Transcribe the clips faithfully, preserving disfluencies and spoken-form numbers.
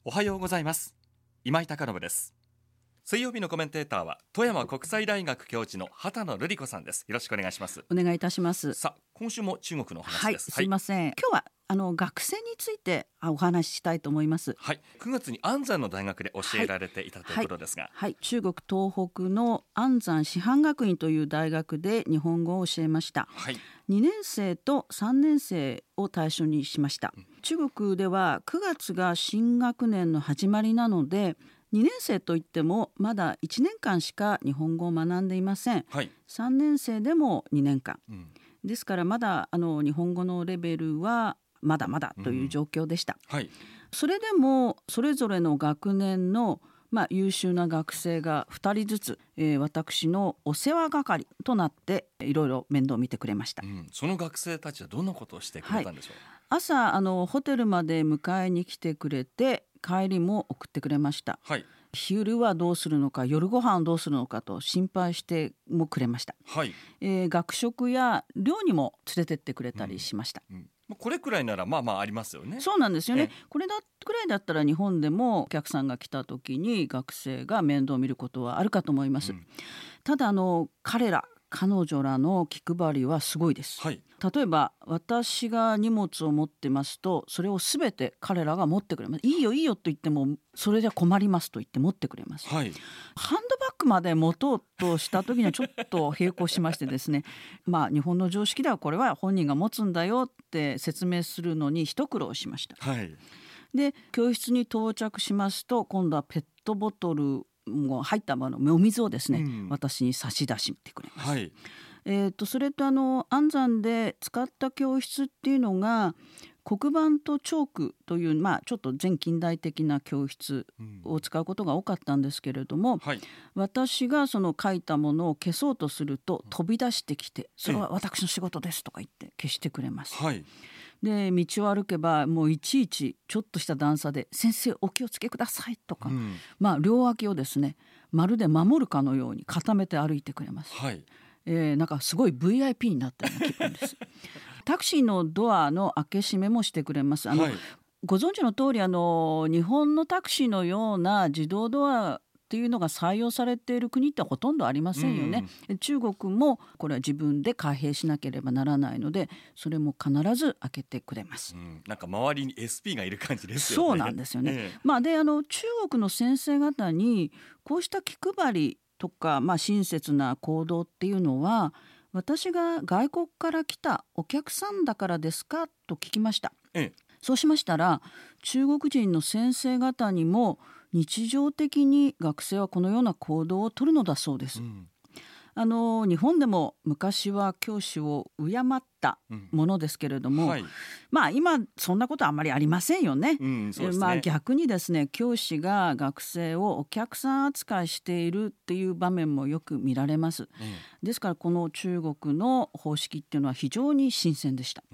おはようございます。今井貴信です。水曜日のコメンテーターは富山国際大学教授の畑野瑠璃子さんです。よろしくお願いします。 お願いいたします。 さあ、今週も中国のお話はい、 です。 すいません、はい、今日はあの学生についてお話ししたいと思います。 はい、くがつに安山の大学で教えられていた、はい、ということですが、 はいはい、中国東北の安山師範学院という大学で日本語を教えました。 はい、 にねん生とさんねん生を対象にしました。うん、中国ではくがつが新学年の始まりなので、にねん生といってもまだいちねんかんしか日本語を学んでいません。はい、さんねん生でもにねんかん、うん、ですからまだあの日本語のレベルはまだまだという状況でした。うん、はい、それでもそれぞれの学年のまあ、優秀な学生がふたりずつ、えー、私のお世話係となっていろいろ面倒を見てくれました。 うん、その学生たちはどんなことをしてくれたんでしょう。 はい、朝あのホテルまで迎えに来てくれて、帰りも送ってくれました。はい、昼はどうするのか、夜ご飯どうするのかと心配してもくれました。はい、えー、学食や寮にも連れてってくれたりしました。 うんうん、これくらいならまあまあありますよね。 そうなんですよね。これだくらいだったら日本でもお客さんが来た時に学生が面倒を見ることはあるかと思います。うん、ただあの彼ら彼女らの気配りはすごいです。はい、例えば私が荷物を持ってますと、それをすべて彼らが持ってくれます。いいよいいよと言っても、それじゃ困りますと言って持ってくれます。はい、ハンドバッグまで持とうとした時にはちょっと並行しましてですねまあ日本の常識ではこれは本人が持つんだよって説明するのに一苦労しました。はい、で教室に到着しますと、今度はペットボトルも入ったものお水をですね、うん、私に差し出してくれます。はい、えー、とそれとあの安山で使った教室っていうのが黒板とチョークという、まあ、ちょっと前近代的な教室を使うことが多かったんですけれども、うん、はい、私がその書いたものを消そうとすると飛び出してきて、それは私の仕事ですとか言って消してくれます。はい、で道を歩けばもういちいちちょっとした段差で先生お気をつけくださいとか、うん、まあ、両脇をですねまるで守るかのように固めて歩いてくれます。はい、えー、なんかすごい ブイアイピー になったような気分ですタクシーのドアの開け閉めもしてくれます。あの、はい、ご存知の通りあの日本のタクシーのような自動ドアっていうのが採用されている国ってほとんどありませんよね。うん、中国もこれは自分で開閉しなければならないので、それも必ず開けてくれます。 うん、なんか周りに エスピー がいる感じですよね。 そうなんですよね。ええ、まあ、であの中国の先生方にこうした気配りとか、まあ、親切な行動っていうのは私が外国から来たお客さんだからですかと聞きました。ええ、そうしましたら中国人の先生方にも日常的に学生はこのような行動をとるのだそうです。うん、あの日本でも昔は教師を敬ったものですけれども、うん、はい、まあ、今そんなことはあんまりありませんよね。うん、そうですね。まあ、逆にですね教師が学生をお客さん扱いしているっていう場面もよく見られます。うん、ですからこの中国の方式っていうのは非常に新鮮でした。 うん、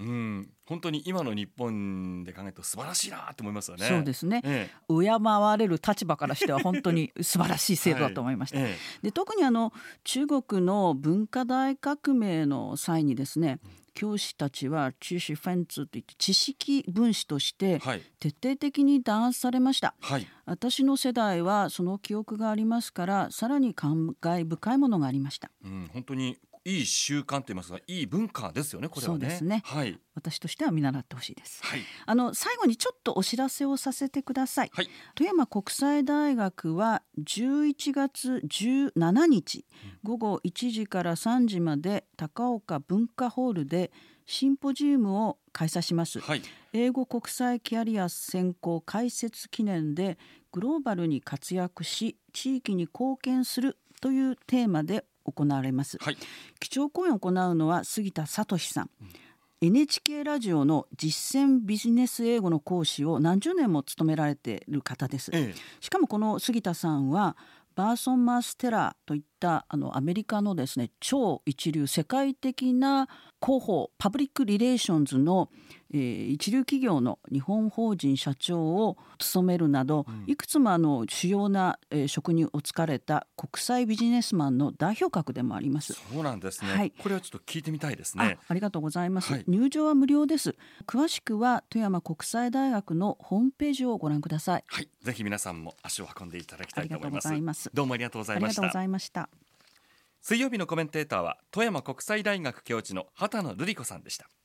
本当に今の日本で考えると素晴らしいなと思いますよね。 そうですね、ええ、敬われる立場からしては本当に素晴らしい制度だと思いました。はい、ええ、で特にあの中国の文化大革命の際にですね、教師たちは知識分子といって知識分子として徹底的に弾圧されました。はい、私の世代はその記憶がありますから、さらに感慨深いものがありました。 うん、本当にいい習慣といいますか、いい文化ですよね、これはね。 そうですね、はい、私としては見習ってほしいです。はい、あの最後にちょっとお知らせをさせてください。はい、富山国際大学はじゅういちがつじゅうしちにち、うん、午後いちじからさんじまで高岡文化ホールでシンポジウムを開催します。はい、英語国際キャリア専攻開設記念でグローバルに活躍し地域に貢献するというテーマで行われます。はい、基調講演を行うのは杉田聡さん、うん、エヌエイチケー ラジオの実践ビジネス英語の講師を何十年も務められている方です。ええ、しかもこの杉田さんはバーソン・マーステラーといったあのアメリカのですね超一流世界的な広報パブリックリレーションズのえー、一流企業の日本法人社長を務めるなど、うん、いくつもあの主要な、えー、職に就かれた国際ビジネスマンの代表格でもあります。 そうなんですね、 はい、 これはちょっと聞いてみたいですね。 あ, ありがとうございます、 はい、 入場は無料です。詳しくは富山国際大学のホームページをご覧ください。 はい、ぜひ皆さんも足を運んでいただきたいと思います。 ありがとうございます。 どうもありがとうございました。 ありがとうございました。 水曜日のコメンテーターは富山国際大学教授の畑野瑠璃子さんでした。